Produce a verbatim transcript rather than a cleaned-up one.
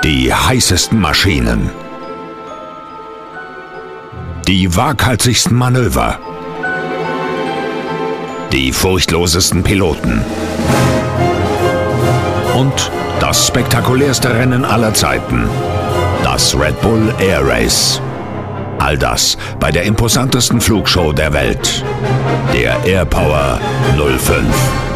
Die heißesten Maschinen. Die waghalsigsten Manöver. Die furchtlosesten Piloten. Und das spektakulärste Rennen aller Zeiten. Das Red Bull Air Race. All das bei der imposantesten Flugshow der Welt. Der Air Power null fünf.